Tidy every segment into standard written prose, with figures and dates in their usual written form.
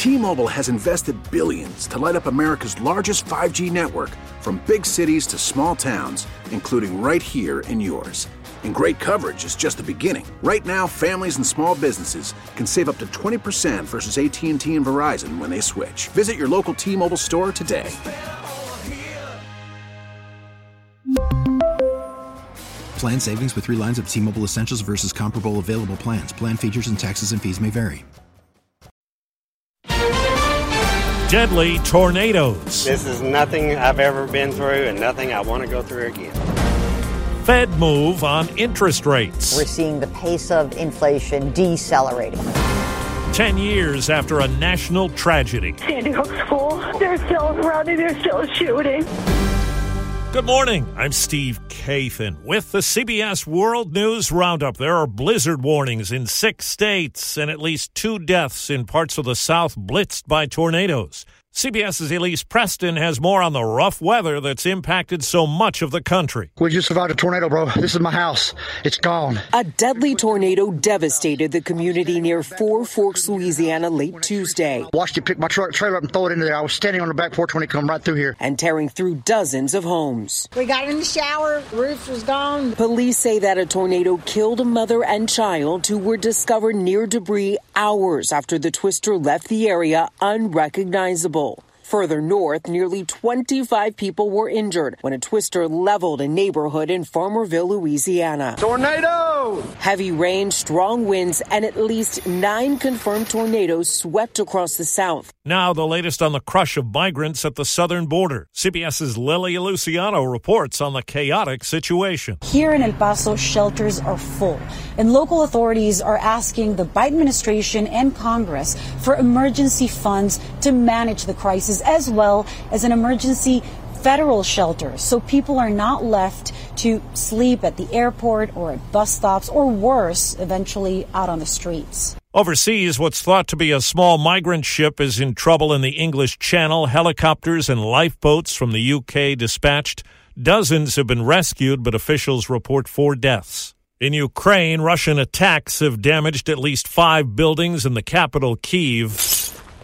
T-Mobile has invested billions to light up America's largest 5G network, from big cities to small towns, including right here in yours. And great coverage is just the beginning. Right now, families and small businesses can save up to 20% versus AT&T and Verizon when they switch. Visit your local T-Mobile store today. Plan savings with 3 lines of T-Mobile Essentials versus comparable available plans. Plan features and taxes and fees may vary. Deadly tornadoes. This is nothing I've ever been through and nothing I want to go through again. Fed move on interest rates. We're seeing the pace of inflation decelerating. 10 years after a national tragedy. Sandy Hook School, they're still surrounding, they're still shooting. Good morning. I'm Steve Kathan with the CBS World News Roundup. There are blizzard warnings in 6 states and at least 2 deaths in parts of the South blitzed by tornadoes. CBS's Elise Preston has more on the rough weather that's impacted so much of the country. We just survived a tornado, bro. This is my house. It's gone. A deadly tornado devastated the community near Four Forks, Louisiana, late Tuesday. Watched it pick my trailer up and throw it into there. I was standing on the back porch when it come right through here. And tearing through dozens of homes. We got in the shower. Roof was gone. Police say that a tornado killed a mother and child who were discovered near debris hours after the twister left the area unrecognizable. Further north, nearly 25 people were injured when a twister leveled a neighborhood in Farmerville, Louisiana. Tornado! Heavy rain, strong winds, and at least 9 confirmed tornadoes swept across the South. Now the latest on the crush of migrants at the southern border. CBS's Lily Luciano reports on the chaotic situation. Here in El Paso, shelters are full, and local authorities are asking the Biden administration and Congress for emergency funds to manage the crisis, as well as an emergency federal shelter, so people are not left to sleep at the airport or at bus stops, or worse, eventually out on the streets. Overseas, what's thought to be a small migrant ship is in trouble in the English Channel. Helicopters and lifeboats from the UK dispatched. Dozens have been rescued, but officials report 4 deaths. In Ukraine, Russian attacks have damaged at least 5 buildings in the capital, Kyiv.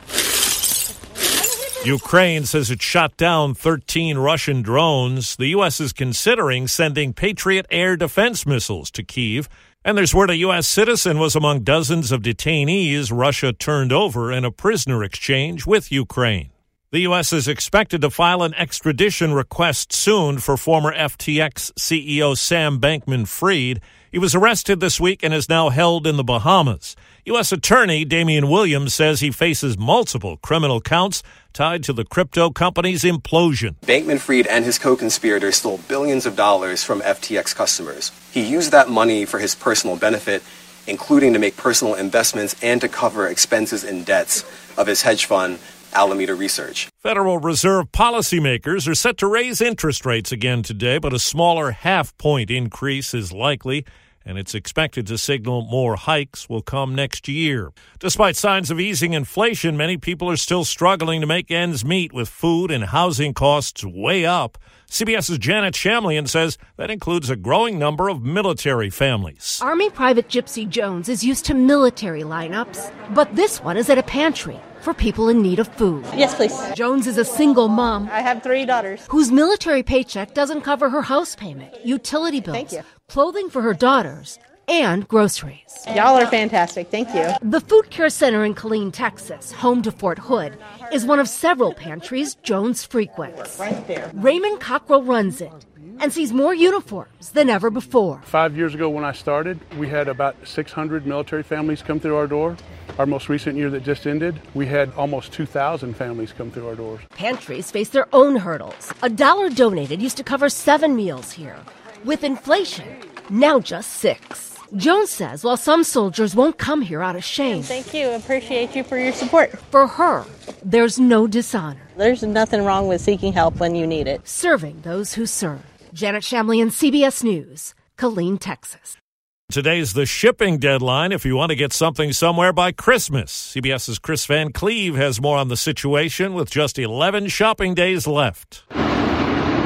Ukraine says it shot down 13 Russian drones. The U.S. is considering sending Patriot air defense missiles to Kyiv. And there's word a U.S. citizen was among dozens of detainees Russia turned over in a prisoner exchange with Ukraine. The U.S. is expected to file an extradition request soon for former FTX CEO Sam Bankman-Fried. He was arrested this week and is now held in the Bahamas. U.S. Attorney Damian Williams says he faces multiple criminal counts tied to the crypto company's implosion. Bankman-Fried and his co-conspirators stole billions of dollars from FTX customers. He used that money for his personal benefit, including to make personal investments and to cover expenses and debts of his hedge fund, Alameda Research. Federal Reserve policymakers are set to raise interest rates again today, but a smaller half-point increase is likely, and it's expected to signal more hikes will come next year. Despite signs of easing inflation, many people are still struggling to make ends meet with food and housing costs way up. CBS's Janet Shamlian says that includes a growing number of military families. Army Private Gypsy Jones is used to military lineups, but this one is at a pantry for people in need of food. Yes, please. Jones is a single mom. I have 3 daughters. Whose military paycheck doesn't cover her house payment, utility bills, clothing for her daughters, and groceries. Y'all are fantastic. Thank you. The Food Care Center in Killeen, Texas, home to Fort Hood, is one of several pantries Jones frequents. Right there. Raymond Cockrell runs it and sees more uniforms than ever before. 5 years ago when I started, we had about 600 military families come through our door. Our most recent year that just ended, we had almost 2,000 families come through our doors. Pantries face their own hurdles. $1 donated used to cover 7 meals here. With inflation, now just 6. Jones says while some soldiers won't come here out of shame. Thank you. Appreciate you for your support. For her, there's no dishonor. There's nothing wrong with seeking help when you need it. Serving those who serve. Janet Shamlian, CBS News, Killeen, Texas. Today's the shipping deadline if you want to get something somewhere by Christmas. CBS's Chris Van Cleve has more on the situation with just 11 shopping days left.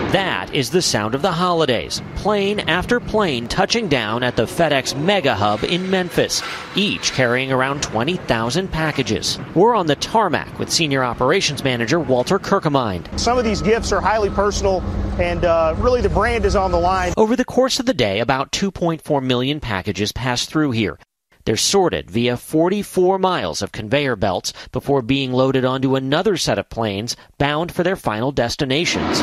That is the sound of the holidays. Plane after plane touching down at the FedEx Mega Hub in Memphis, each carrying around 20,000 packages. We're on the tarmac with Senior Operations Manager Walter Kirkemind. Some of these gifts are highly personal, and really the brand is on the line. Over the course of the day, about 2.4 million packages pass through here. They're sorted via 44 miles of conveyor belts before being loaded onto another set of planes bound for their final destinations,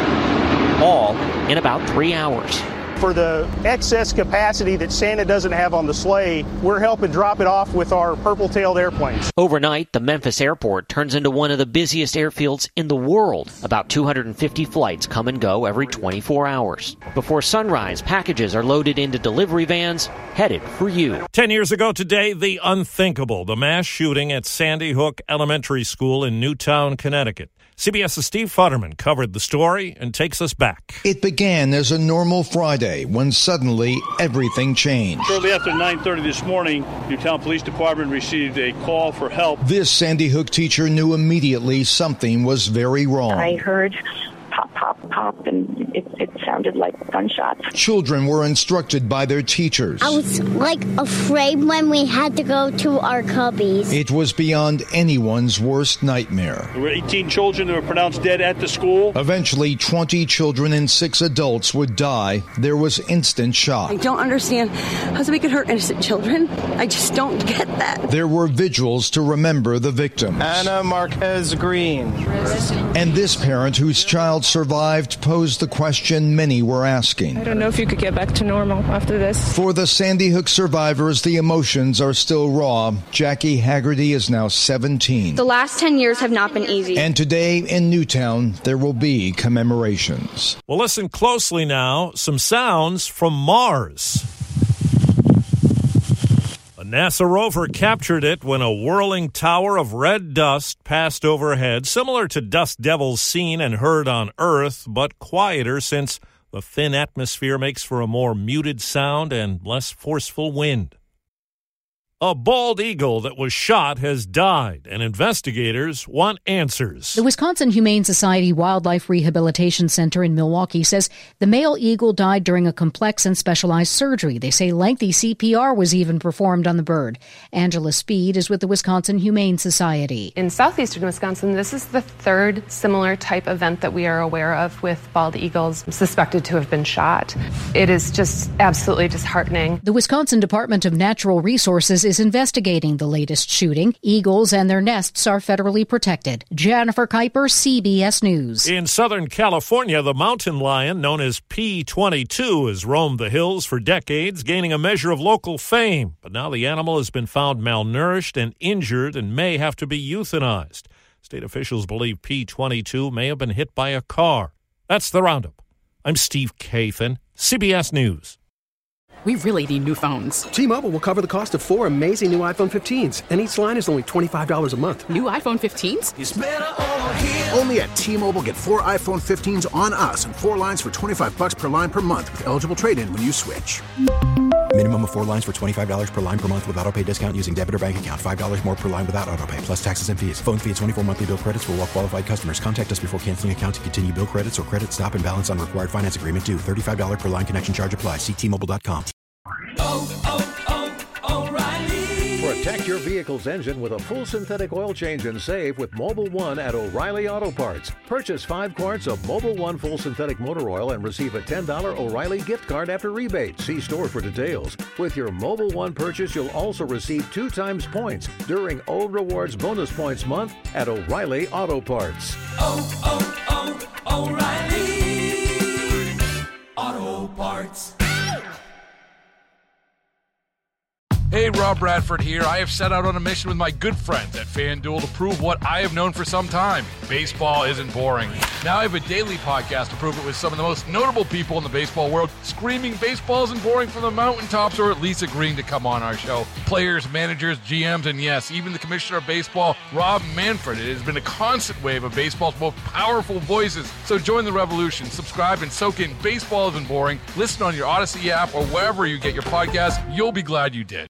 all in about 3 hours. For the excess capacity that Santa doesn't have on the sleigh, we're helping drop it off with our purple-tailed airplanes. Overnight, the Memphis airport turns into one of the busiest airfields in the world. About 250 flights come and go every 24 hours. Before sunrise, packages are loaded into delivery vans headed for you. 10 years ago today, the unthinkable, the mass shooting at Sandy Hook Elementary School in Newtown, Connecticut. CBS's Steve Futterman covered the story and takes us back. It began as a normal Friday when suddenly everything changed. Shortly after 9:30 this morning, Newtown Police Department received a call for help. This Sandy Hook teacher knew immediately something was very wrong. I heard pop, pop, pop, and it sounded like gunshots. Children were instructed by their teachers. I was afraid when we had to go to our cubbies. It was beyond anyone's worst nightmare. There were 18 children that were pronounced dead at the school. Eventually, 20 children and 6 adults would die. There was instant shock. I don't understand how somebody could hurt innocent children. I just don't get that. There were vigils to remember the victims. Anna Marquez Green. And this parent whose child survived posed the question many were asking. I don't know if you could get back to normal after this. For the Sandy Hook survivors, the emotions are still raw. Jackie Haggerty is now 17. The last 10 years have not been easy. And today in Newtown, there will be commemorations. Well, listen closely now. Some sounds from Mars. A NASA rover captured it when a whirling tower of red dust passed overhead, similar to dust devils seen and heard on Earth, but quieter since the thin atmosphere makes for a more muted sound and less forceful wind. A bald eagle that was shot has died, and investigators want answers. The Wisconsin Humane Society Wildlife Rehabilitation Center in Milwaukee says the male eagle died during a complex and specialized surgery. They say lengthy CPR was even performed on the bird. Angela Speed is with the Wisconsin Humane Society. In southeastern Wisconsin, this is the third similar type event that we are aware of with bald eagles suspected to have been shot. It is just absolutely disheartening. The Wisconsin Department of Natural Resources is investigating the latest shooting. Eagles and their nests are federally protected. Jennifer Kuiper, CBS News. In Southern California, the mountain lion, known as P22, has roamed the hills for decades, gaining a measure of local fame. But now the animal has been found malnourished and injured and may have to be euthanized. State officials believe P22 may have been hit by a car. That's the Roundup. I'm Steve Kathan, CBS News. We really need new phones. T-Mobile will cover the cost of 4 amazing new iPhone 15s, and each line is only $25 a month. New iPhone 15s? It's better over here. Only at T-Mobile, get 4 iPhone 15s on us and 4 lines for $25 per line per month with eligible trade-in when you switch. Minimum of 4 lines for $25 per line per month with autopay discount using debit or bank account. $5 more per line without autopay, plus taxes and fees. Phone fee at 24 monthly bill credits for well-qualified customers. Contact us before canceling account to continue bill credits or credit stop and balance on required finance agreement due. $35 per line connection charge applies. See T-Mobile.com. O'Reilly. Protect your vehicle's engine with a full synthetic oil change and save with Mobil 1 at O'Reilly Auto Parts. Purchase 5 quarts of Mobil 1 full synthetic motor oil and receive a $10 O'Reilly gift card after rebate. See store for details. With your Mobil 1 purchase, you'll also receive 2 times points during O Rewards Bonus Points Month at O'Reilly Auto Parts. O'Reilly Auto Parts. Hey, Rob Bradford here. I have set out on a mission with my good friends at FanDuel to prove what I have known for some time. Baseball isn't boring. Now I have a daily podcast to prove it with some of the most notable people in the baseball world, screaming baseball isn't boring from the mountaintops, or at least agreeing to come on our show. Players, managers, GMs, and yes, even the commissioner of baseball, Rob Manfred. It has been a constant wave of baseball's most powerful voices. So join the revolution. Subscribe and soak in Baseball Isn't Boring. Listen on your Odyssey app or wherever you get your podcasts. You'll be glad you did.